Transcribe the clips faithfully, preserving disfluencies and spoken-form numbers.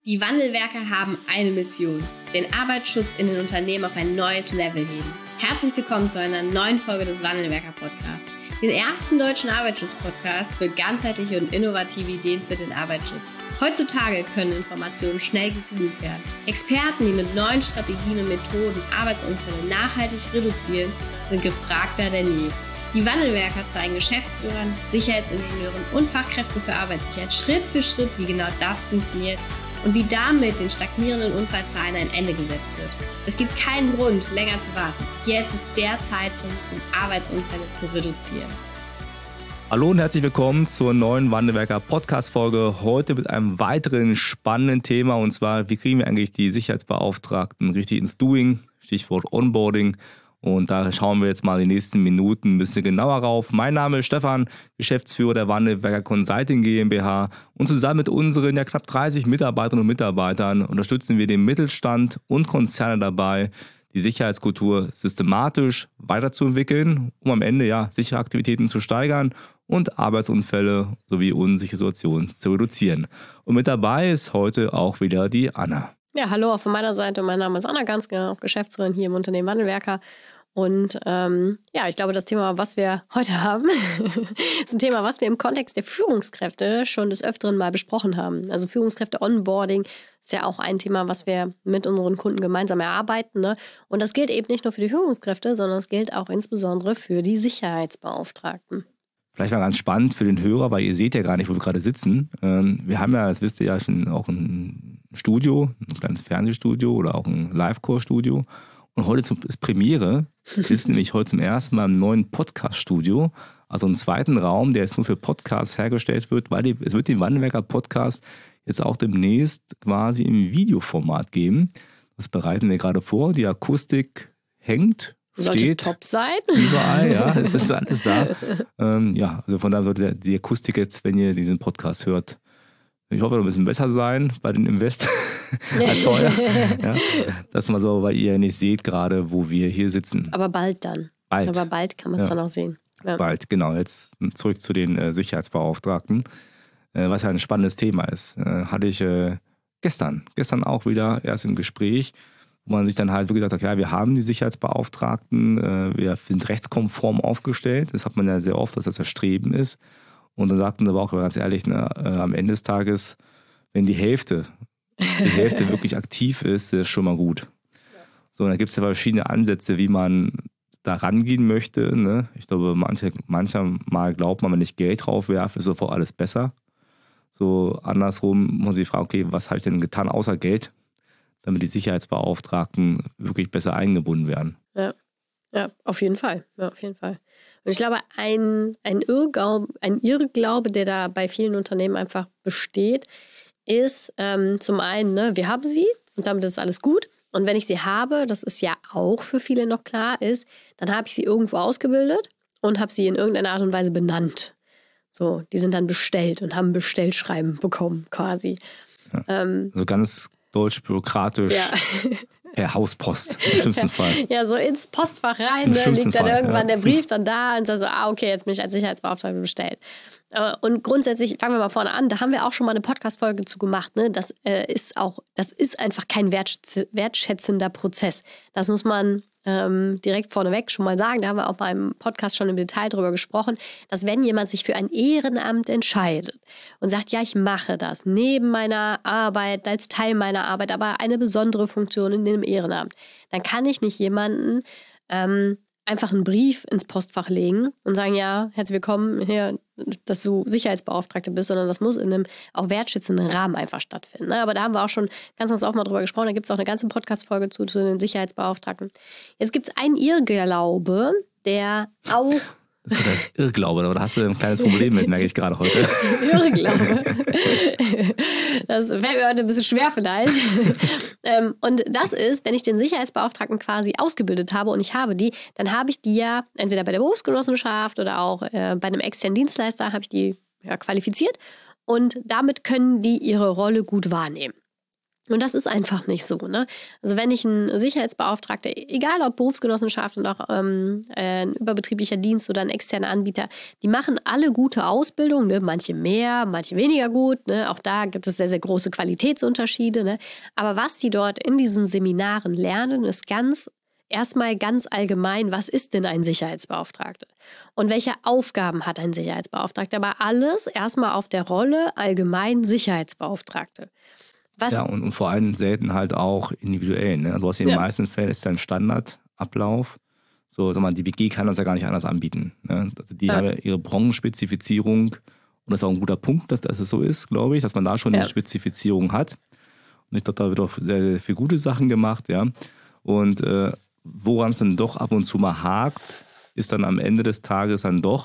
Die Wandelwerker haben eine Mission: den Arbeitsschutz in den Unternehmen auf ein neues Level heben. Herzlich willkommen zu einer neuen Folge des Wandelwerker-Podcasts, den ersten deutschen Arbeitsschutz-Podcast für ganzheitliche und innovative Ideen für den Arbeitsschutz. Heutzutage können Informationen schnell gegoogelt werden. Experten, die mit neuen Strategien und Methoden Arbeitsunfälle nachhaltig reduzieren, sind gefragter denn je. Die Wandelwerker zeigen Geschäftsführern, Sicherheitsingenieuren und Fachkräften für Arbeitssicherheit Schritt für Schritt, wie genau das funktioniert und wie damit den stagnierenden Unfallzahlen ein Ende gesetzt wird. Es gibt keinen Grund, länger zu warten. Jetzt ist der Zeitpunkt, um Arbeitsunfälle zu reduzieren. Hallo und herzlich willkommen zur neuen Wandelwerker Podcast-Folge. Heute mit einem weiteren spannenden Thema, und zwar, wie kriegen wir eigentlich die Sicherheitsbeauftragten richtig ins Doing? Stichwort Onboarding. Und da schauen wir jetzt mal die nächsten Minuten ein bisschen genauer rauf. Mein Name ist Stefan, Geschäftsführer der Wandelwerker Consulting GmbH. Und zusammen mit unseren ja knapp dreißig Mitarbeiterinnen und Mitarbeitern unterstützen wir den Mittelstand und Konzerne dabei, die Sicherheitskultur systematisch weiterzuentwickeln, um am Ende ja sichere Aktivitäten zu steigern und Arbeitsunfälle sowie unsichere Situationen zu reduzieren. Und mit dabei ist heute auch wieder die Anna. Ja, hallo auch von meiner Seite. Mein Name ist Anna Ganzke, auch Geschäftsführerin hier im Unternehmen Wandelwerker. Und ähm, ja, ich glaube, das Thema, was wir heute haben, ist ein Thema, was wir im Kontext der Führungskräfte schon des Öfteren mal besprochen haben. Also Führungskräfte-Onboarding ist ja auch ein Thema, was wir mit unseren Kunden gemeinsam erarbeiten. Ne? Und das gilt eben nicht nur für die Führungskräfte, sondern es gilt auch insbesondere für die Sicherheitsbeauftragten. Vielleicht mal ganz spannend für den Hörer, weil ihr seht ja gar nicht, wo wir gerade sitzen. Wir haben ja, das wisst ihr ja, schon auch ein Studio, ein kleines Fernsehstudio oder auch ein Live-Core-Studio. Und heute ist Premiere. Wir sitzen nämlich heute zum ersten Mal im neuen Podcast-Studio. Also einen zweiten Raum, der jetzt nur für Podcasts hergestellt wird, weil die, es wird den Wandelwerker-Podcast jetzt auch demnächst quasi im Videoformat geben. Das bereiten wir gerade vor. Die Akustik hängt. Sollte steht top sein. Überall, ja, es ist alles da. ähm, ja, also von daher sollte die Akustik jetzt, wenn ihr diesen Podcast hört, ich hoffe, ein bisschen besser sein bei den Invest als vorher. Ja, das ist mal so, weil ihr nicht seht gerade, wo wir hier sitzen. Aber bald dann. Bald. Aber bald kann man es ja. dann auch sehen. Ja. Bald, genau. Jetzt zurück zu den äh, Sicherheitsbeauftragten, äh, was ja ein spannendes Thema ist. Äh, hatte ich äh, gestern, gestern auch wieder erst im Gespräch, wo man sich dann halt wirklich gesagt hat, ja, wir haben die Sicherheitsbeauftragten, äh, wir sind rechtskonform aufgestellt. Das hat man ja sehr oft, dass das Erstreben ist. Und dann sagten sie aber auch ganz ehrlich, ne, äh, am Ende des Tages, wenn die Hälfte, die Hälfte wirklich aktiv ist, ist schon mal gut. So, und da gibt es ja verschiedene Ansätze, wie man da rangehen möchte. Ne? Ich glaube, manche, manchmal glaubt man, wenn ich Geld drauf werfe, ist sofort alles besser. So andersrum muss man sich fragen, okay, was habe ich denn getan außer Geld, damit die Sicherheitsbeauftragten wirklich besser eingebunden werden. Ja, ja, auf jeden Fall. Ja, auf jeden Fall. Und ich glaube, ein, ein, Irrglaube, ein Irrglaube, der da bei vielen Unternehmen einfach besteht, ist ähm, zum einen, ne, wir haben sie und damit ist alles gut. Und wenn ich sie habe, das ist ja auch für viele noch klar ist, dann habe ich sie irgendwo ausgebildet und habe sie in irgendeiner Art und Weise benannt. So, die sind dann bestellt und haben ein Bestellschreiben bekommen quasi. Ja. Ähm, also ganz deutsch, bürokratisch, ja. Per Hauspost im schlimmsten Fall. Ja, so ins Postfach rein, ne, liegt dann Fall, irgendwann ja. der Brief dann da und sagt so, ah, okay, jetzt bin ich als Sicherheitsbeauftragter bestellt. Und grundsätzlich, fangen wir mal vorne an, da haben wir auch schon mal eine Podcast-Folge zu gemacht. Ne? Das äh, ist auch, das ist einfach kein wertschätz- wertschätzender Prozess. Das muss man ähm, direkt vorneweg schon mal sagen. Da haben wir auch beim Podcast schon im Detail drüber gesprochen, dass wenn jemand sich für ein Ehrenamt entscheidet und sagt, ja, ich mache das neben meiner Arbeit, als Teil meiner Arbeit, aber eine besondere Funktion in dem Ehrenamt, dann kann ich nicht jemanden ähm, einfach einen Brief ins Postfach legen und sagen, ja, herzlich willkommen hier, dass du Sicherheitsbeauftragte bist, sondern das muss in einem auch wertschätzenden Rahmen einfach stattfinden. Ne? Aber da haben wir auch schon ganz, ganz oft mal drüber gesprochen, da gibt es auch eine ganze Podcast-Folge zu, zu den Sicherheitsbeauftragten. Jetzt gibt es einen Irrglaube, der auch... Das ist das Irrglaube, aber da hast du ein kleines Problem mit, merke ich gerade heute. Irrglaube. Das wäre mir heute ein bisschen schwer vielleicht. Und das ist, wenn ich den Sicherheitsbeauftragten quasi ausgebildet habe und ich habe die, dann habe ich die ja entweder bei der Berufsgenossenschaft oder auch äh, bei einem externen Dienstleister habe ich die ja, qualifiziert und damit können die ihre Rolle gut wahrnehmen. Und das ist einfach nicht so. Ne? Also wenn ich einen Sicherheitsbeauftragter, egal ob Berufsgenossenschaft und auch ähm, ein überbetrieblicher Dienst oder ein externer Anbieter, die machen alle gute Ausbildung, ne? Manche mehr, manche weniger gut. Ne? Auch da gibt es sehr, sehr große Qualitätsunterschiede. Ne? Aber was die dort in diesen Seminaren lernen, ist ganz erstmal ganz allgemein, was ist denn ein Sicherheitsbeauftragter? Und welche Aufgaben hat ein Sicherheitsbeauftragter? Aber alles erstmal auf der Rolle allgemein Sicherheitsbeauftragte. Was? Ja, und, und vor allem selten halt auch individuell. Ne? Also was in den ja. meisten Fällen ist dann Standardablauf. So, sag mal, die B G kann uns ja gar nicht anders anbieten. Ne? Also die ja. haben ja ihre Branchenspezifizierung und das ist auch ein guter Punkt, dass, dass es so ist, glaube ich, dass man da schon ja. eine Spezifizierung hat. Und ich glaube, da wird auch sehr, sehr viele gute Sachen gemacht, ja. Und äh, woran es dann doch ab und zu mal hakt, ist dann am Ende des Tages dann doch,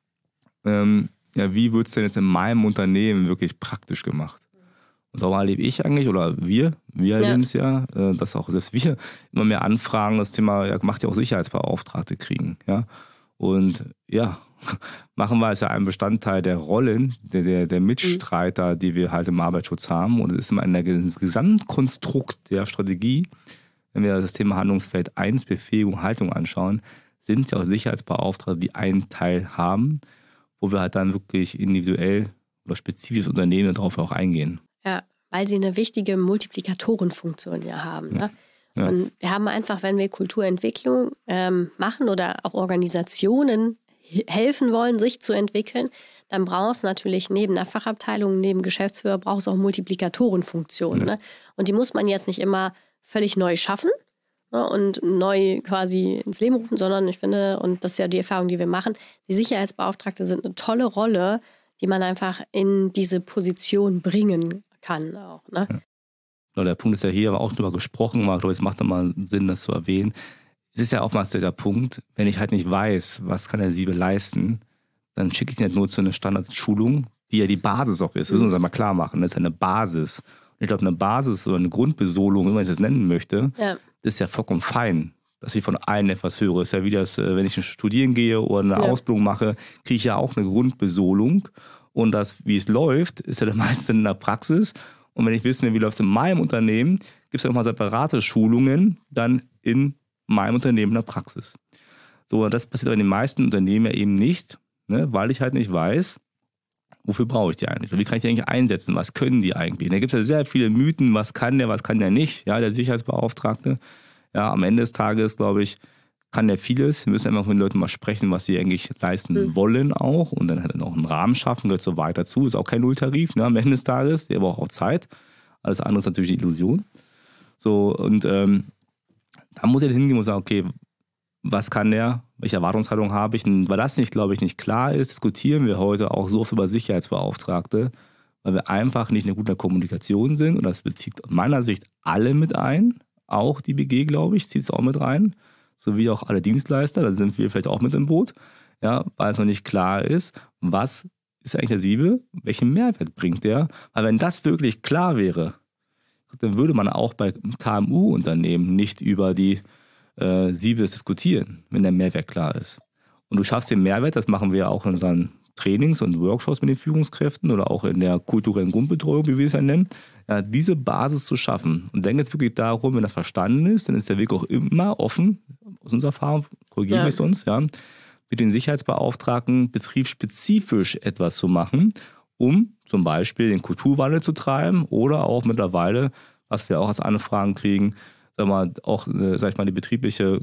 ähm, ja, wie wird es denn jetzt in meinem Unternehmen wirklich praktisch gemacht? Und darum erlebe ich eigentlich, oder wir, wir erleben es ja, äh, dass auch selbst wir immer mehr Anfragen, das Thema, ja, macht ja auch Sicherheitsbeauftragte kriegen. Ja? Und ja, machen wir, ist ja ein Bestandteil der Rollen, der, der, der Mitstreiter, die wir halt im Arbeitsschutz haben. Und es ist immer ein Gesamtkonstrukt der Strategie, wenn wir das Thema Handlungsfeld eins, Befähigung, Haltung anschauen, sind ja auch Sicherheitsbeauftragte, die einen Teil haben, wo wir halt dann wirklich individuell oder spezifisches Unternehmen darauf auch eingehen. Ja, weil sie eine wichtige Multiplikatorenfunktion ja haben. Ne? Ja. Und wir haben einfach, wenn wir Kulturentwicklung ähm, machen oder auch Organisationen helfen wollen, sich zu entwickeln, dann braucht es natürlich neben der Fachabteilung, neben Geschäftsführer, braucht es auch Multiplikatorenfunktionen. Ja. Ne? Und die muss man jetzt nicht immer völlig neu schaffen, ne, und neu quasi ins Leben rufen, sondern ich finde, und das ist ja die Erfahrung, die wir machen, die Sicherheitsbeauftragte sind eine tolle Rolle, die man einfach in diese Position bringen kann auch. Ne? Ja. Der Punkt ist ja hier, aber auch drüber gesprochen, aber es macht nochmal Sinn, das zu erwähnen. Es ist ja oftmals der Punkt, wenn ich halt nicht weiß, was kann der Siebe leisten, dann schicke ich ihn halt nur zu einer Standardschulung, die ja die Basis auch ist. Das müssen wir uns einmal klar machen. Das ist eine Basis. Und ich glaube, eine Basis oder eine Grundbesolung, wie man es jetzt nennen möchte, ja. ist ja vollkommen fein, dass ich von allen etwas höre. Das ist ja wie das, wenn ich studieren gehe oder eine ja. Ausbildung mache, kriege ich ja auch eine Grundbesolung. Und das, wie es läuft, ist ja meistens in der Praxis. Und wenn ich wissen will, wie läuft es in meinem Unternehmen, gibt es ja nochmal separate Schulungen dann in meinem Unternehmen in der Praxis. So, das passiert aber in den meisten Unternehmen ja eben nicht, ne, weil ich halt nicht weiß, wofür brauche ich die eigentlich? Wie kann ich die eigentlich einsetzen? Was können die eigentlich? Da gibt es ja sehr viele Mythen, was kann der, was kann der nicht. Ja, der Sicherheitsbeauftragte. Ja, am Ende des Tages, glaube ich, kann der vieles. Wir müssen einfach mit den Leuten mal sprechen, was sie eigentlich leisten mhm. wollen auch. Und dann halt auch einen Rahmen schaffen, gehört so weit dazu. Ist auch kein Nulltarif, ne, am Ende des Tages. Der braucht auch Zeit. Alles andere ist natürlich eine Illusion. So, und ähm, da muss er hingehen und sagen, okay, was kann der, welche Erwartungshaltung habe ich? Und weil das nicht, glaube ich, nicht klar ist, diskutieren wir heute auch so oft über Sicherheitsbeauftragte, weil wir einfach nicht in guter Kommunikation sind. Und das bezieht aus meiner Sicht alle mit ein, auch die B G, glaube ich, zieht es auch mit rein, sowie auch alle Dienstleister, da sind wir vielleicht auch mit im Boot, ja, weil es noch nicht klar ist, was ist eigentlich der Siebe, welchen Mehrwert bringt der? Weil wenn das wirklich klar wäre, dann würde man auch bei K M U-Unternehmen nicht über die äh, Siebes diskutieren, wenn der Mehrwert klar ist. Und du schaffst den Mehrwert, das machen wir auch in unseren Trainings und Workshops mit den Führungskräften oder auch in der kulturellen Grundbetreuung, wie wir es ja nennen, ja, diese Basis zu schaffen. Und dann geht es wirklich darum, wenn das verstanden ist, dann ist der Weg auch immer offen, aus unserer Erfahrung, korrigiere ja. mich sonst, ja, mit den Sicherheitsbeauftragten betriebsspezifisch etwas zu machen, um zum Beispiel den Kulturwandel zu treiben oder auch mittlerweile, was wir auch als Anfragen kriegen, sag mal, auch, sag ich mal, die betriebliche,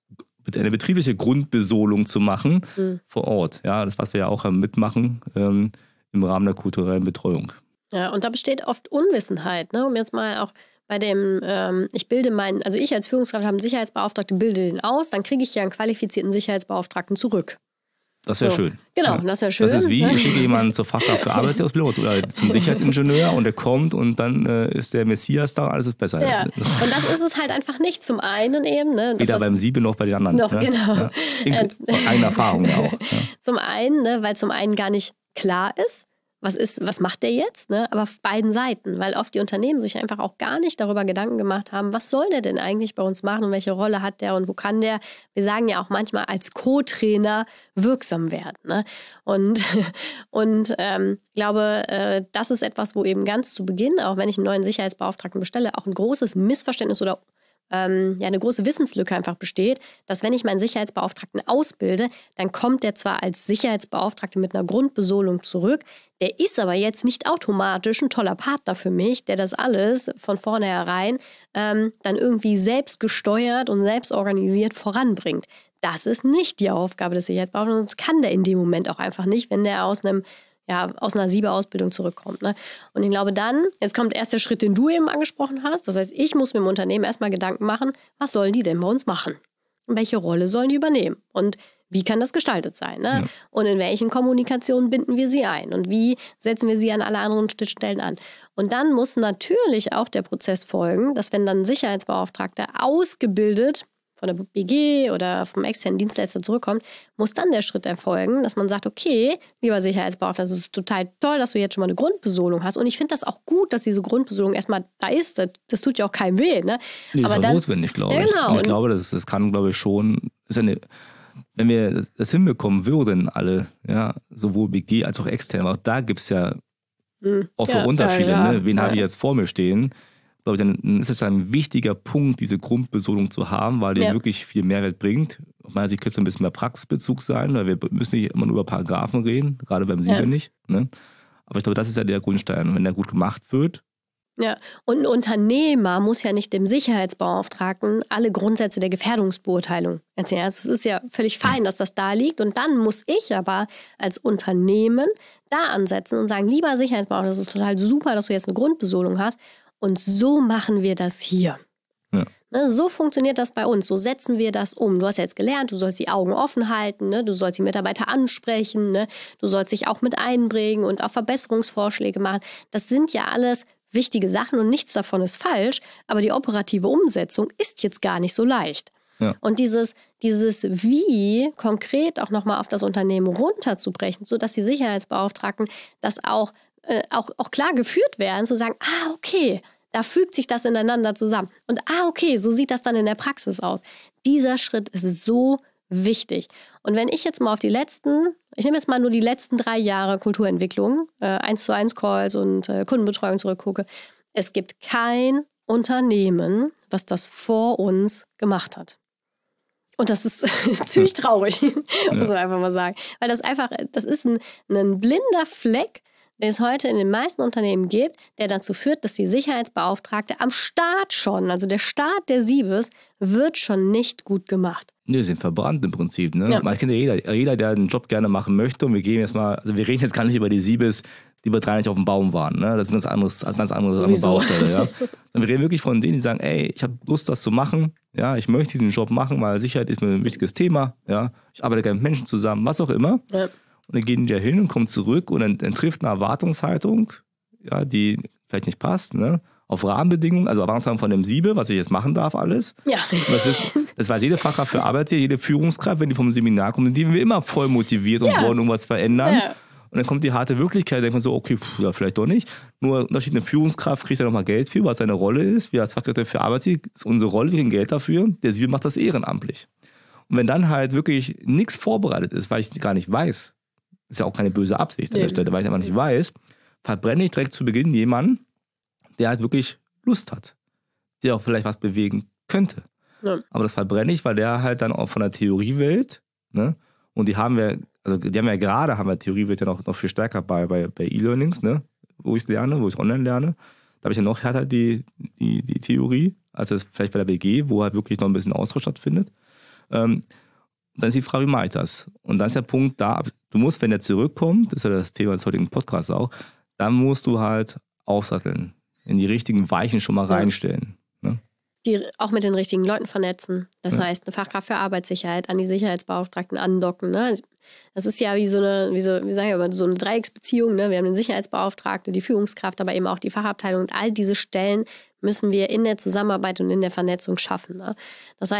eine betriebliche Grundbesolung zu machen mhm. vor Ort. Ja, das, was wir ja auch mitmachen ähm, im Rahmen der kulturellen Betreuung. Ja, und da besteht oft Unwissenheit, ne? Um jetzt mal auch bei dem, ähm, ich bilde meinen, also ich als Führungskraft habe einen Sicherheitsbeauftragten, bilde den aus, dann kriege ich ja einen qualifizierten Sicherheitsbeauftragten zurück. Das wäre so. schön. Genau, ja. das wäre schön. Das ist wie, ich schicke jemanden zur Fachkraft für Arbeitsausbildung oder zum Sicherheitsingenieur und der kommt und dann äh, ist der Messias da und alles ist besser. Ja. Und das ist es halt einfach nicht. Zum einen eben. Ne, das Weder beim Siebe noch bei den anderen. Noch, ne? genau. Ja. Eigene Erfahrung ja auch. Ja. Zum einen, ne, weil zum einen gar nicht klar ist, was ist, was macht der jetzt? Ne? Aber auf beiden Seiten, weil oft die Unternehmen sich einfach auch gar nicht darüber Gedanken gemacht haben, was soll der denn eigentlich bei uns machen und welche Rolle hat der und wo kann der, wir sagen ja auch manchmal als Co-Trainer wirksam werden. Ne? Und, und ähm, glaube, äh, das ist etwas, wo eben ganz zu Beginn, auch wenn ich einen neuen Sicherheitsbeauftragten bestelle, auch ein großes Missverständnis oder ähm, ja, eine große Wissenslücke einfach besteht, dass wenn ich meinen Sicherheitsbeauftragten ausbilde, dann kommt der zwar als Sicherheitsbeauftragte mit einer Grundbesohlung zurück, der ist aber jetzt nicht automatisch ein toller Partner für mich, der das alles von vornherein ähm, dann irgendwie selbst gesteuert und selbst organisiert voranbringt. Das ist nicht die Aufgabe des Sicherheitsbeauftragten, das kann der in dem Moment auch einfach nicht, wenn der aus einem ja, aus einer SIBA-Ausbildung zurückkommt. Ne? Und ich glaube dann, jetzt kommt erst der Schritt, den du eben angesprochen hast. Das heißt, ich muss mir im Unternehmen erstmal Gedanken machen, was sollen die denn bei uns machen? Und welche Rolle sollen die übernehmen? Und wie kann das gestaltet sein? Ne? Ja. Und in welchen Kommunikationen binden wir sie ein? Und wie setzen wir sie an alle anderen Schnittstellen an? Und dann muss natürlich auch der Prozess folgen, dass wenn dann ein Sicherheitsbeauftragter ausgebildet von der B G oder vom externen Dienstleister zurückkommt, muss dann der Schritt erfolgen, dass man sagt, okay, lieber Sicherheitsbeauftragter, es ist total toll, dass du jetzt schon mal eine Grundbesohlung hast. Und ich finde das auch gut, dass diese Grundbesohlung erstmal da ist. Das, das tut ja auch keinem weh. Ne? Nee, aber ist dann, notwendig, glaube ja, ich. genau. Und ich glaube, das, das kann, glaube ich, schon, ist eine, wenn wir das hinbekommen würden, alle, ja, sowohl B G als auch extern, aber auch da gibt es ja hm. auch ja, Unterschiede. ja, ja. Ne? Wen ja. habe ich jetzt vor mir stehen? Ich glaube, dann ist es ein wichtiger Punkt, diese Grundbesohlung zu haben, weil die ja. wirklich viel Mehrwert bringt. Aus meiner Sicht könnte es ein bisschen mehr Praxisbezug sein, weil wir müssen nicht immer nur über Paragraphen reden, gerade beim SIBA ja. nicht. Ne? Aber ich glaube, das ist ja der Grundstein. Und wenn der gut gemacht wird. Ja, und ein Unternehmer muss ja nicht dem Sicherheitsbeauftragten alle Grundsätze der Gefährdungsbeurteilung erzählen. Also es ist ja völlig fein, dass das da liegt. Und dann muss ich aber als Unternehmen da ansetzen und sagen, lieber Sicherheitsbeauftragter, das ist total super, dass du jetzt eine Grundbesohlung hast. Und so machen wir das hier. Ja. Ne, so funktioniert das bei uns. So setzen wir das um. Du hast ja jetzt gelernt, du sollst die Augen offen halten, ne? Du sollst die Mitarbeiter ansprechen, ne? Du sollst dich auch mit einbringen und auch Verbesserungsvorschläge machen. Das sind ja alles wichtige Sachen und nichts davon ist falsch. Aber die operative Umsetzung ist jetzt gar nicht so leicht. Ja. Und dieses, dieses Wie konkret auch nochmal auf das Unternehmen runterzubrechen, sodass die Sicherheitsbeauftragten das auch Äh, auch, auch klar geführt werden, zu sagen, ah, okay, da fügt sich das ineinander zusammen. Und ah, okay, so sieht das dann in der Praxis aus. Dieser Schritt ist so wichtig. Und wenn ich jetzt mal auf die letzten, ich nehme jetzt mal nur die letzten drei Jahre Kulturentwicklung, äh, eins zu eins Calls und äh, Kundenbetreuung zurückgucke, es gibt kein Unternehmen, was das vor uns gemacht hat. Und das ist ziemlich traurig, ja. muss man einfach mal sagen. Weil das einfach, das ist ein, ein blinder Fleck, den es heute in den meisten Unternehmen gibt, der dazu führt, dass die Sicherheitsbeauftragte am Start schon, also der Start der Sibes, wird schon nicht gut gemacht. Nee, sind verbrannt im Prinzip. Ne? Ja. Man kennt ja jeder, jeder, der einen Job gerne machen möchte. Und wir gehen jetzt mal, also wir reden jetzt gar nicht über die Sibes, die bei drei nicht auf dem Baum waren. Ne? Das ist ein ganz anderes, eine ganz andere, andere Baustelle. Ja? Und wir reden wirklich von denen, die sagen, ey, ich habe Lust, das zu machen. Ja, ich möchte diesen Job machen, weil Sicherheit ist mir ein wichtiges Thema. Ja? Ich arbeite gerne mit Menschen zusammen, was auch immer. Ja. Und dann gehen die da hin und kommen zurück und dann, dann trifft eine Erwartungshaltung, ja, die vielleicht nicht passt, ne? Auf Rahmenbedingungen, also Erwartungshaltung von dem Siebe, was ich jetzt machen darf, alles. Ja. Das, wissen, das weiß jede Fachkraft für Arbeit, jede Führungskraft, wenn die vom Seminar kommen, die sind wir immer voll motiviert und ja. wollen irgendwas verändern. Ja. Und dann kommt die harte Wirklichkeit, denkt man so, okay, pff, ja, vielleicht doch nicht. Nur Unterschied, eine Führungskraft kriegt ja nochmal Geld für, was seine Rolle ist. Wir als Fachkräfte für Arbeit ist unsere Rolle, wir kriegen Geld dafür. Der Siebe macht das ehrenamtlich. Und wenn dann halt wirklich nichts vorbereitet ist, weil ich gar nicht weiß, ist ja auch keine böse Absicht an der Stelle, weil ich aber nicht weiß, verbrenne ich direkt zu Beginn jemanden, der halt wirklich Lust hat, der auch vielleicht was bewegen könnte. Ja. Aber das verbrenne ich, weil der halt dann auch von der Theoriewelt, ne, und die haben wir, also die haben ja gerade, haben wir Theoriewelt ja noch, noch viel stärker bei, bei, bei E-Learnings, ne, wo ich es lerne, wo ich es online lerne. Da habe ich ja noch härter die, die, die Theorie, als es vielleicht bei der B G, wo halt wirklich noch ein bisschen Austausch stattfindet. Ähm, Dann ist die Frage, wie mache ich das? Und dann ist der Punkt da, du musst, wenn der zurückkommt, das ist ja das Thema des heutigen Podcasts auch, dann musst du halt aufsatteln, in die richtigen Weichen schon mal reinstellen. Ne? Die auch mit den richtigen Leuten vernetzen. Das ja. heißt, eine Fachkraft für Arbeitssicherheit an die Sicherheitsbeauftragten andocken. Ne? Das ist ja wie so eine, wie so, wie sagen wir mal, so eine Dreiecksbeziehung. Ne? Wir haben den Sicherheitsbeauftragten, die Führungskraft, aber eben auch die Fachabteilung. Und all diese Stellen müssen wir in der Zusammenarbeit und in der Vernetzung schaffen. Ne? Das heißt,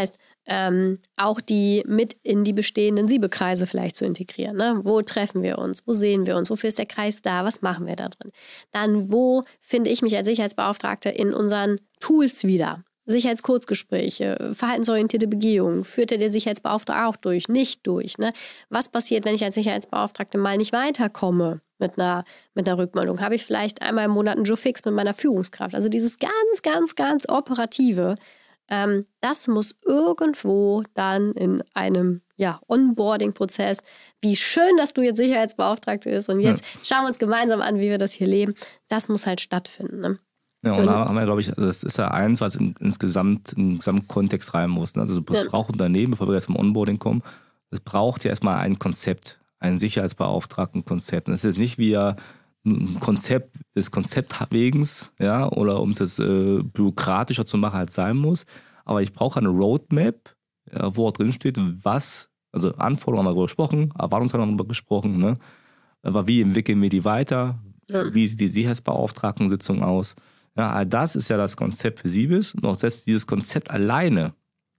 ähm, auch die mit in die bestehenden Siebekreise vielleicht zu integrieren. Ne? Wo treffen wir uns? Wo sehen wir uns? Wofür ist der Kreis da? Was machen wir da drin? Dann, wo finde ich mich als Sicherheitsbeauftragte in unseren Tools wieder? Sicherheitskurzgespräche, verhaltensorientierte Begehungen, führt der Sicherheitsbeauftragte auch durch, nicht durch. Ne? Was passiert, wenn ich als Sicherheitsbeauftragte mal nicht weiterkomme mit einer, mit einer Rückmeldung? Habe ich vielleicht einmal im Monat einen Joe Fix mit meiner Führungskraft? Also dieses ganz, ganz, ganz Operative, ähm, das muss irgendwo dann in einem ja, Onboarding-Prozess, wie schön, dass du jetzt Sicherheitsbeauftragte bist und jetzt ja. schauen wir uns gemeinsam an, wie wir das hier leben. Das muss halt stattfinden. Ne? Ja, und da haben wir, glaube ich, das ist ja eins, was in, insgesamt in den Gesamtkontext rein muss. Ne? Also es ja. braucht Unternehmen, bevor wir jetzt zum Onboarding kommen, es braucht ja erstmal ein Konzept, ein Sicherheitsbeauftragten-Konzept. Und das ist jetzt nicht wie ein Konzept des Konzeptwegens, ja, oder um es jetzt äh, bürokratischer zu machen, als sein muss. Aber ich brauche eine Roadmap, ja, wo drin steht, was, also Anforderungen haben wir darüber gesprochen, Erwartungshaltung haben wir darüber gesprochen, ne? Aber wie entwickeln wir die weiter? Ja. Wie sieht die Sicherheitsbeauftragten-Sitzung aus? Ja, all das ist ja das Konzept für Siebes. Und auch selbst dieses Konzept alleine,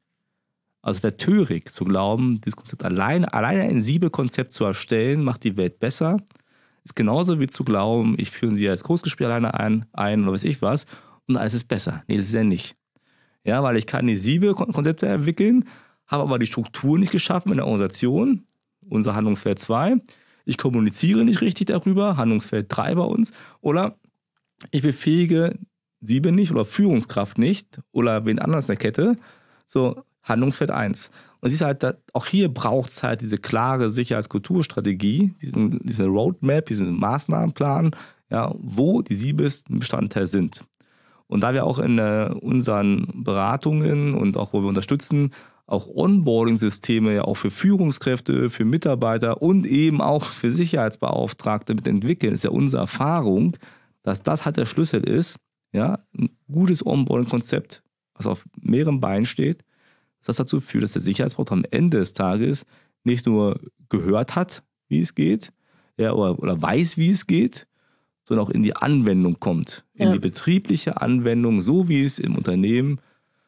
also der törig zu glauben, dieses Konzept alleine, alleine ein Siebe-Konzept zu erstellen, macht die Welt besser, ist genauso wie zu glauben, ich führe sie als Kursgespräch alleine ein, ein oder weiß ich was und alles ist besser. Nee, das ist ja nicht. Ja, weil ich kann die Siebe-Konzepte entwickeln, habe aber die Struktur nicht geschaffen in der Organisation, unser Handlungsfeld zwei. Ich kommuniziere nicht richtig darüber, Handlungsfeld drei bei uns, oder ich befähige Siebe nicht oder Führungskraft nicht oder wen anders in der Kette, so Handlungsfeld eins. Und siehst halt, auch hier braucht es halt diese klare Sicherheitskulturstrategie, diesen, diese Roadmap, diesen Maßnahmenplan, ja, wo die Siebes ein Bestandteil sind. Und da wir auch in äh, unseren Beratungen und auch wo wir unterstützen, auch Onboarding-Systeme ja auch für Führungskräfte, für Mitarbeiter und eben auch für Sicherheitsbeauftragte mit entwickeln, ist ja unsere Erfahrung, dass das halt der Schlüssel ist, ja, ein gutes Onboarding-Konzept, was auf mehreren Beinen steht, dass das dazu führt, dass der Sicherheitsbeauftragte am Ende des Tages nicht nur gehört hat, wie es geht, ja, oder, oder weiß, wie es geht, sondern auch in die Anwendung kommt, in ja. die betriebliche Anwendung, so wie es im Unternehmen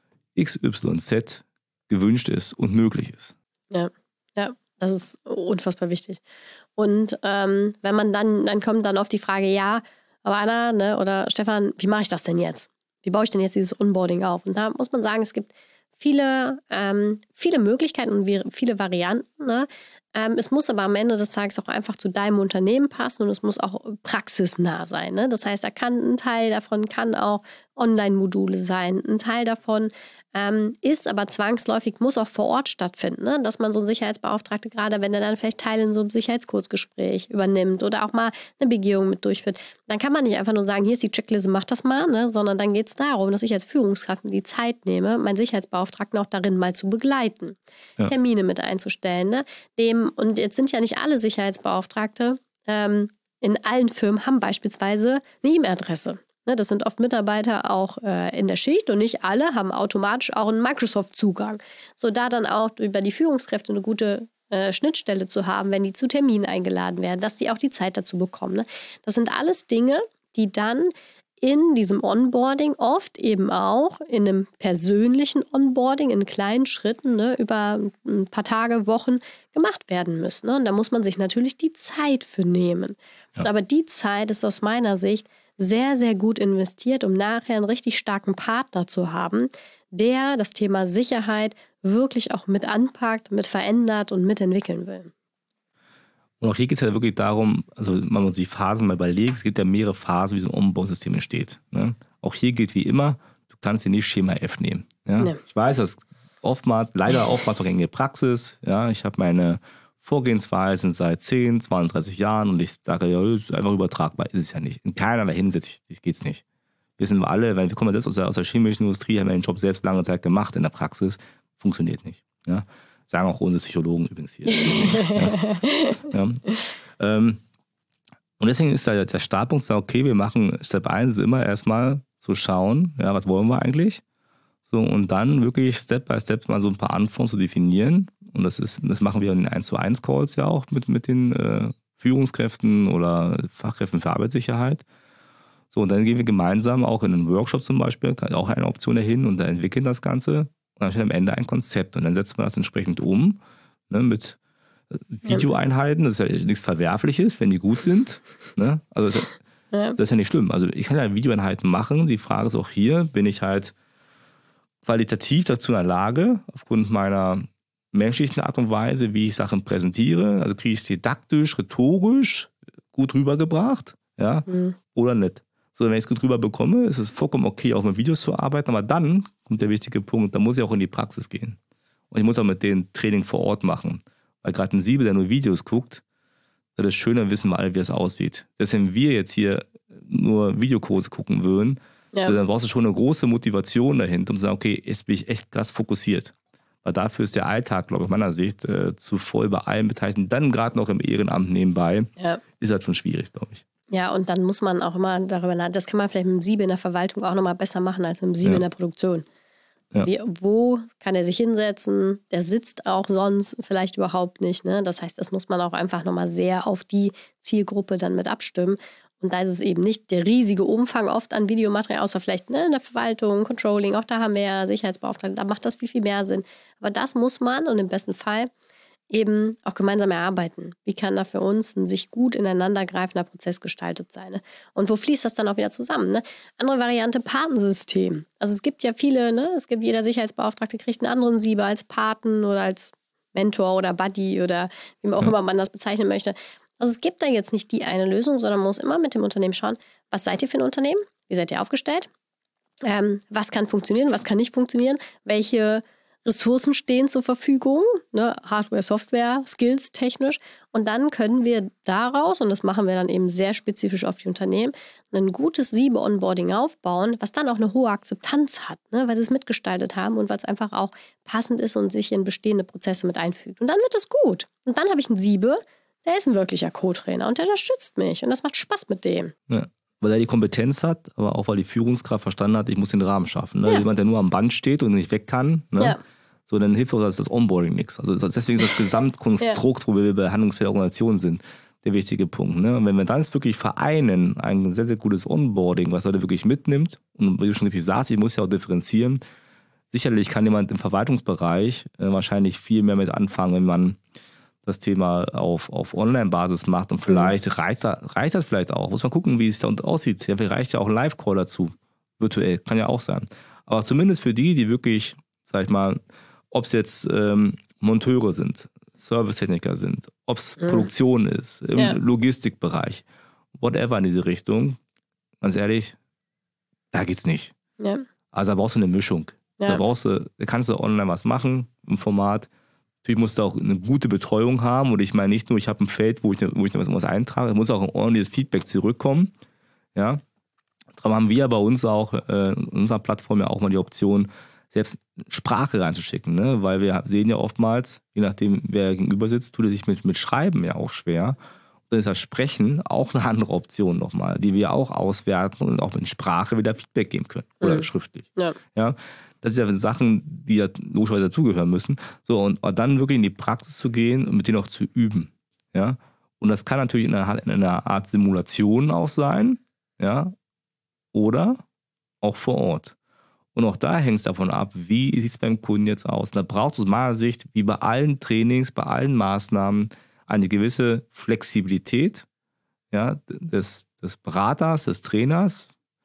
X Y Z gewünscht ist und möglich ist. Ja, ja, das ist unfassbar wichtig. Und ähm, wenn man dann, dann kommt dann auf die Frage, ja, aber Anna, ne, oder Stefan, wie mache ich das denn jetzt? Wie baue ich denn jetzt dieses Onboarding auf? Und da muss man sagen, es gibt viele, ähm, viele Möglichkeiten und viele Varianten. Ne? Ähm, es muss aber am Ende des Tages auch einfach zu deinem Unternehmen passen und es muss auch praxisnah sein. Ne? Das heißt, da kann ein Teil davon kann auch Online-Module sein. Ein Teil davon ähm, ist aber zwangsläufig, muss auch vor Ort stattfinden. Ne? Dass man so einen Sicherheitsbeauftragte, gerade wenn er dann vielleicht Teile in so einem Sicherheitskurzgespräch übernimmt oder auch mal eine Begehung mit durchführt, dann kann man nicht einfach nur sagen, hier ist die Checkliste, mach das mal, ne? Sondern dann geht es darum, dass ich als Führungskraft mir die Zeit nehme, meinen Sicherheitsbeauftragten auch darin mal zu begleiten, ja. Termine mit einzustellen. Ne? Dem, und jetzt sind ja nicht alle Sicherheitsbeauftragte ähm, in allen Firmen haben beispielsweise eine E-Mail-Adresse. Das sind oft Mitarbeiter auch äh, in der Schicht und nicht alle haben automatisch auch einen Microsoft-Zugang. So da dann auch über die Führungskräfte eine gute äh, Schnittstelle zu haben, wenn die zu Terminen eingeladen werden, dass die auch die Zeit dazu bekommen. Ne? Das sind alles Dinge, die dann in diesem Onboarding oft eben auch in einem persönlichen Onboarding in kleinen Schritten ne, über ein paar Tage, Wochen gemacht werden müssen. Ne? Und da muss man sich natürlich die Zeit für nehmen. Ja. Aber die Zeit ist aus meiner Sicht sehr, sehr gut investiert, um nachher einen richtig starken Partner zu haben, der das Thema Sicherheit wirklich auch mit anpackt, mit verändert und mitentwickeln will. Und auch hier geht es ja wirklich darum, also wenn man sich die Phasen mal überlegt, es gibt ja mehrere Phasen, wie so ein Onboarding-System entsteht. Ne? Auch hier gilt wie immer, du kannst dir nicht Schema F nehmen. Ja? Nee. Ich weiß, das ist oftmals, leider oftmals auch enge Praxis. Ja? Ich habe meine Vorgehensweisen seit zehn, zweiunddreißig Jahren und ich sage, ja, das ist einfach übertragbar. Ist es ja nicht. In keinerlei Hinsicht geht es nicht. Wissen wir alle, weil wir kommen selbst aus der, aus der chemischen Industrie, haben wir den Job selbst lange Zeit gemacht in der Praxis. Funktioniert nicht. Ja? Sagen auch unsere Psychologen übrigens hier. ja. Ja. Ähm, und deswegen ist da der Startpunkt, okay, wir machen Step eins ist immer erstmal zu schauen, ja, was wollen wir eigentlich? So, und dann wirklich Step by Step mal so ein paar Anforderungen zu definieren. Und das ist, das machen wir in den eins zu eins Calls ja auch mit, mit den äh, Führungskräften oder Fachkräften für Arbeitssicherheit. So, und dann gehen wir gemeinsam auch in einen Workshop zum Beispiel, auch eine Option dahin und da entwickeln das Ganze. dann steht am Ende ein Konzept und dann setzt man das entsprechend um, ne, mit Videoeinheiten. Das ist ja nichts Verwerfliches, wenn die gut sind. Ne? Also das ist, ja, ja. das ist ja nicht schlimm. Also ich kann ja Videoeinheiten machen. Die Frage ist auch hier, bin ich halt qualitativ dazu in der Lage, aufgrund meiner menschlichen Art und Weise, wie ich Sachen präsentiere, also kriege ich es didaktisch, rhetorisch gut rübergebracht, ja, mhm. oder nicht. So, wenn ich es gut rüber bekomme, ist es vollkommen okay, auch mit Videos zu arbeiten, aber dann kommt der wichtige Punkt, da muss ich auch in die Praxis gehen. Und ich muss auch mit denen Training vor Ort machen. Weil gerade ein Siebe, der nur Videos guckt, das ist schöner, wissen wir alle, wie es aussieht. Deswegen, wenn wir jetzt hier nur Videokurse gucken würden, ja. so, dann brauchst du schon eine große Motivation dahinter, um zu sagen, okay, jetzt bin ich echt krass fokussiert. Weil dafür ist der Alltag, glaube ich, aus meiner Sicht, äh, zu voll bei allen Beteiligten. Dann gerade noch im Ehrenamt nebenbei, ja. ist das schon schwierig, glaube ich. Ja, und dann muss man auch immer darüber nachdenken, das kann man vielleicht mit dem Siebe in der Verwaltung auch nochmal besser machen als mit dem Siebe ja. in der Produktion. Ja. Wie, wo kann er sich hinsetzen? Der sitzt auch sonst vielleicht überhaupt nicht. Ne? Das heißt, das muss man auch einfach nochmal sehr auf die Zielgruppe dann mit abstimmen. Und da ist es eben nicht der riesige Umfang oft an Videomaterial, außer vielleicht ne, in der Verwaltung, Controlling, auch da haben wir ja Sicherheitsbeauftragte, da macht das viel, viel mehr Sinn. Aber das muss man und im besten Fall eben auch gemeinsam erarbeiten. Wie kann da für uns ein sich gut ineinandergreifender Prozess gestaltet sein? Ne? Und wo fließt das dann auch wieder zusammen? Ne? Andere Variante, Patensystem. Also es gibt ja viele, ne? Es gibt jeder Sicherheitsbeauftragte kriegt einen anderen Sieber als Paten oder als Mentor oder Buddy oder wie auch immer man das bezeichnen möchte. Also es gibt da jetzt nicht die eine Lösung, sondern man muss immer mit dem Unternehmen schauen, was seid ihr für ein Unternehmen? Wie seid ihr aufgestellt? Ähm, was kann funktionieren, was kann nicht funktionieren? Welche Ressourcen stehen zur Verfügung, ne, Hardware, Software, Skills technisch. Und dann können wir daraus, und das machen wir dann eben sehr spezifisch auf die Unternehmen, ein gutes Siebe-Onboarding aufbauen, was dann auch eine hohe Akzeptanz hat, ne, weil sie es mitgestaltet haben und weil es einfach auch passend ist und sich in bestehende Prozesse mit einfügt. Und dann wird es gut. Und dann habe ich einen Siebe, der ist ein wirklicher Co-Trainer und der unterstützt mich. Und das macht Spaß mit dem. Ja. Weil er die Kompetenz hat, aber auch weil die Führungskraft verstanden hat, ich muss den Rahmen schaffen. Ne? Ja. Jemand, der nur am Band steht und nicht weg kann, ne? ja. so, dann hilft auch das, das Onboarding nichts. Also deswegen ist das Gesamtkonstrukt, ja. wo wir bei handlungsfähiger Organisation sind, der wichtige Punkt. Ne? Und wenn wir dann wirklich vereinen, ein sehr, sehr gutes Onboarding, was Leute wirklich mitnimmt, und wie du schon richtig sagst, ich muss ja auch differenzieren, sicherlich kann jemand im Verwaltungsbereich äh, wahrscheinlich viel mehr mit anfangen, wenn man das Thema auf, auf Online-Basis macht und vielleicht mhm. reicht, reicht das vielleicht auch. Muss man gucken, wie es da aussieht. Ja, vielleicht reicht ja auch ein Live-Call dazu. Virtuell, kann ja auch sein. Aber zumindest für die, die wirklich, sag ich mal, ob es jetzt ähm, Monteure sind, Servicetechniker sind, ob es mhm. Produktion ist, im ja. Logistikbereich, whatever in diese Richtung, ganz ehrlich, da geht's nicht. Ja. Also da brauchst du eine Mischung. Ja. Da brauchst du, da kannst du online was machen im Format. Natürlich musst du auch eine gute Betreuung haben und ich meine nicht nur, ich habe ein Feld, wo ich, wo ich was eintrage, es muss auch ein ordentliches Feedback zurückkommen. Ja. Darum haben wir bei uns auch äh, in unserer Plattform ja auch mal die Option, selbst Sprache reinzuschicken, ne? Weil wir sehen ja oftmals, je nachdem wer gegenüber sitzt, tut er sich mit, mit Schreiben ja auch schwer. Und dann ist das Sprechen auch eine andere Option nochmal, die wir auch auswerten und auch mit Sprache wieder Feedback geben können oder mhm. schriftlich. Ja. Ja. Das sind ja Sachen, die ja logischerweise dazugehören müssen. So, und dann wirklich in die Praxis zu gehen und mit denen auch zu üben. Ja? Und das kann natürlich in einer, in einer Art Simulation auch sein, ja, oder auch vor Ort. Und auch da hängt es davon ab, wie sieht es beim Kunden jetzt aus. Und da braucht es aus meiner Sicht, wie bei allen Trainings, bei allen Maßnahmen, eine gewisse Flexibilität, ja, des, des Beraters, des Trainers,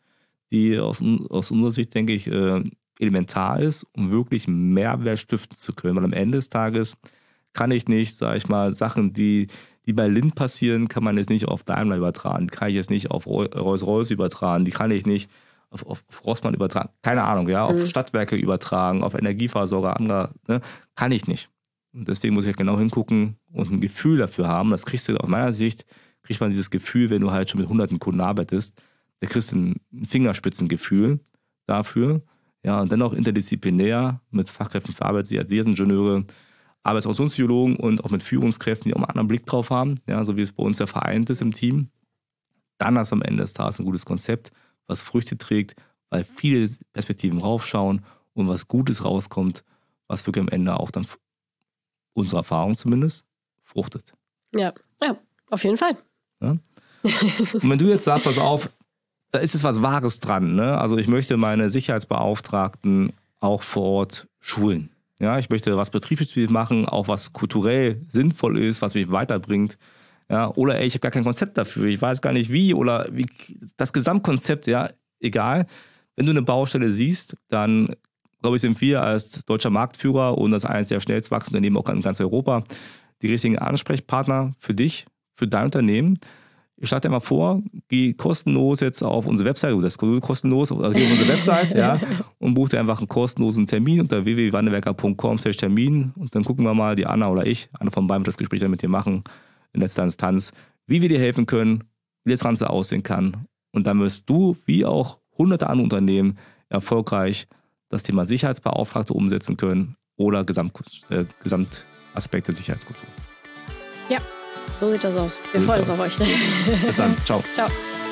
die aus, aus unserer Sicht, denke ich, äh, elementar ist, um wirklich Mehrwert stiften zu können. Weil am Ende des Tages kann ich nicht, sage ich mal, Sachen, die, die bei Lind passieren, kann man jetzt nicht auf Daimler übertragen, die kann ich jetzt nicht auf Rolls-Royce übertragen, die kann ich nicht auf, auf Rossmann übertragen, keine Ahnung, ja, auf mhm. Stadtwerke übertragen, auf Energieversorger, anderer, ne, kann ich nicht. Und deswegen muss ich halt genau hingucken und ein Gefühl dafür haben. Das kriegst du aus meiner Sicht, kriegt man dieses Gefühl, wenn du halt schon mit hunderten Kunden arbeitest, da kriegst du ein Fingerspitzengefühl dafür. Ja, und dann auch interdisziplinär mit Fachkräften für Arbeitssicherheitsingenieure, Arbeitsorganisationspsychologen und auch mit Führungskräften, die auch einen anderen Blick drauf haben, ja, so wie es bei uns ja vereint ist im Team. Dann hast du am Ende des Tages ein gutes Konzept, was Früchte trägt, weil viele Perspektiven raufschauen und was Gutes rauskommt, was wirklich am Ende auch dann unserer Erfahrung zumindest fruchtet. Ja, ja, auf jeden Fall. Ja? Und wenn du jetzt sagst, pass auf, da ist es was Wahres dran. Ne? Also ich möchte meine Sicherheitsbeauftragten auch vor Ort schulen. Ja, ich möchte was betriebsspezifisches machen, auch was kulturell sinnvoll ist, was mich weiterbringt. Ja, oder ey, ich habe gar kein Konzept dafür, ich weiß gar nicht wie oder wie, das Gesamtkonzept, ja, egal. Wenn du eine Baustelle siehst, dann glaube ich, sind wir als deutscher Marktführer und als eines der schnellst wachsenden Unternehmen auch in ganz Europa die richtigen Ansprechpartner für dich, für dein Unternehmen. Ich schlage dir mal vor, geh kostenlos jetzt auf unsere Website, oder das ist kostenlos, also geh auf unsere Website, ja, und buch dir einfach einen kostenlosen Termin unter w w w punkt wandelwerker punkt com slash Termin und dann gucken wir mal, die Anna oder ich, einer von beiden wird das Gespräch dann mit dir machen, in letzter Instanz, wie wir dir helfen können, wie das Ganze aussehen kann. Und dann wirst du, wie auch hunderte andere Unternehmen, erfolgreich das Thema Sicherheitsbeauftragte umsetzen können oder Gesamt, äh, Gesamtaspekte Sicherheitskultur. Ja. So sieht das aus. Wir so freuen uns auf euch. Bis dann. Ciao. Ciao.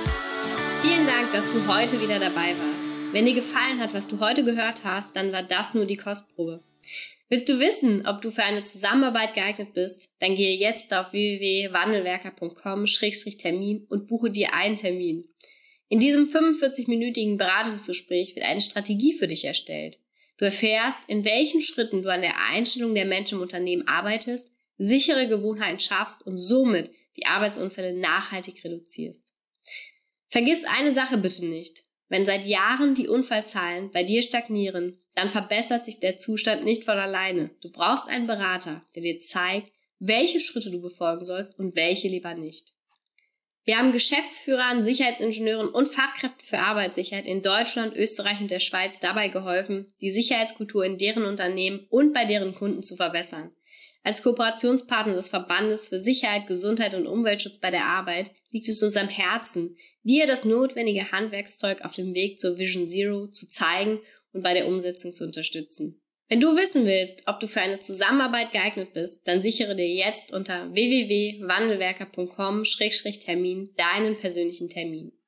Vielen Dank, dass du heute wieder dabei warst. Wenn dir gefallen hat, was du heute gehört hast, dann war das nur die Kostprobe. Willst du wissen, ob du für eine Zusammenarbeit geeignet bist? Dann gehe jetzt auf w w w punkt wandelwerker punkt com slash Termin und buche dir einen Termin. In diesem fünfundvierzig-minütigen Beratungsgespräch wird eine Strategie für dich erstellt. Du erfährst, in welchen Schritten du an der Einstellung der Menschen im Unternehmen arbeitest, sichere Gewohnheiten schaffst und somit die Arbeitsunfälle nachhaltig reduzierst. Vergiss eine Sache bitte nicht. Wenn seit Jahren die Unfallzahlen bei dir stagnieren, dann verbessert sich der Zustand nicht von alleine. Du brauchst einen Berater, der dir zeigt, welche Schritte du befolgen sollst und welche lieber nicht. Wir haben Geschäftsführern, Sicherheitsingenieuren und Fachkräften für Arbeitssicherheit in Deutschland, Österreich und der Schweiz dabei geholfen, die Sicherheitskultur in deren Unternehmen und bei deren Kunden zu verbessern. Als Kooperationspartner des Verbandes für Sicherheit, Gesundheit und Umweltschutz bei der Arbeit liegt es uns am Herzen, dir das notwendige Handwerkszeug auf dem Weg zur Vision Zero zu zeigen und bei der Umsetzung zu unterstützen. Wenn du wissen willst, ob du für eine Zusammenarbeit geeignet bist, dann sichere dir jetzt unter w w w punkt wandelwerker punkt com slash Termin deinen persönlichen Termin.